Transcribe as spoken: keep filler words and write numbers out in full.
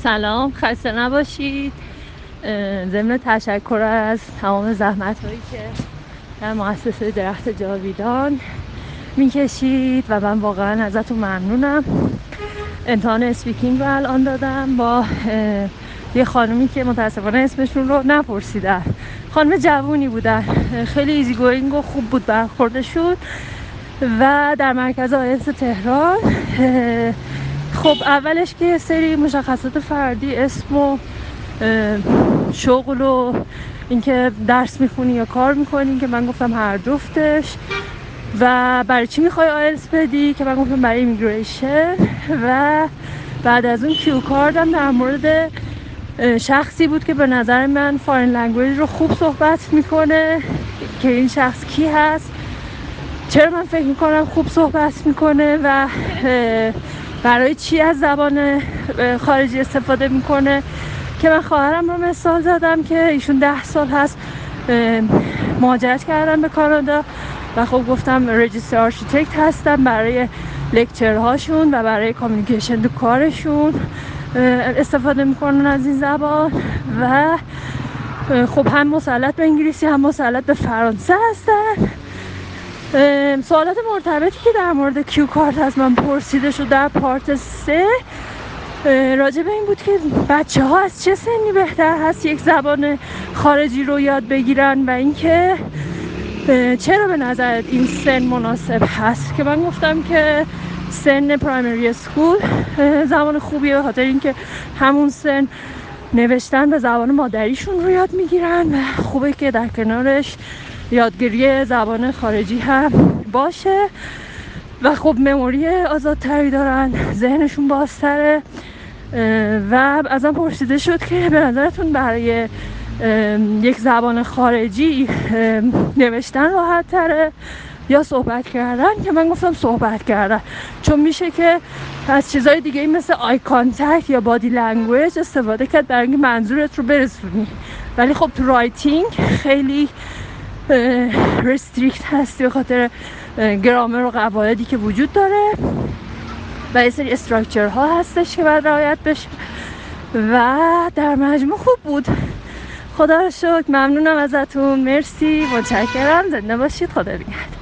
سلام، خسته نباشید. ضمن تشکر از تمام زحمت هایی که در مؤسسه درخت جاویدان میکشید و من واقعا ازتون ممنونم. امتحان اسپیکینگ رو الان دادم با یه خانومی که متاسفانه اسمشون رو نپرسیدم. خانم جوونی بودن، خیلی ایزی گوینگ و خوب بود برخوردشون و در مرکز آیلتس تهران. خب اولش که سری مشخصات فردی، اسم و شغل و اینکه درس میخونی یا کار میکنی که من گفتم هر جفتش، و برای چی میخوای آیلتس بدی که من گفتم برای ایمیگریشن، و بعد از اون کیو کاردم در مورد شخصی بود که به نظر من فارین لنگویج رو خوب صحبت میکنه که این شخص کی هست، چرا من فکر میکنم خوب صحبت میکنه و برای چی از زبان خارجی استفاده میکنه. که من خواهرم رو مثال زدم که ایشون ده سال هست مهاجرت کردن به کانادا و خب گفتم رجیستر آرشیتکت هستم، برای لکچر هاشون و برای کامیونیکیشن تو کارشون استفاده میکنن از این زبان و خب هم مسلط به انگلیسی هم مسلط به فرانسه هستن. سوالات مرتبطی که در مورد کیو کارت از من پرسیده شد در پارت سه راجع به این بود که بچه ها از چه سنی بهتر هست یک زبان خارجی رو یاد بگیرن و اینکه چرا به نظرت این سن مناسب هست. که من گفتم که سن پرایمری اسکول زبان خوبیه به خاطر اینکه همون سن نوشتن به زبان مادریشون رو یاد میگیرن و خوبه که در کنارش یادگیری زبان خارجی هم باشه و خب مموری آزادتری دارن، ذهنشون بازتره. و ازم پرسیده شد که به نظرتون برای یک زبان خارجی نوشتن راحت تره یا صحبت کردن، که من گفتم صحبت کردن، چون میشه که از چیزهای دیگه مثل آی کانتکت یا بادی لنگویج استفاده کرد برای اینکه منظورت رو برسونی، ولی خب تو رایتینگ خیلی رستریکت هستی به خاطر گرامر و قواعدی که وجود داره و یه سری استراکچر ها هستش که باید رعایت بشه و در مجموع خوب بود. خدا رو شکر، ممنونم ازتون، مرسی، متشکرم، زنده باشید، خدا نگهدار.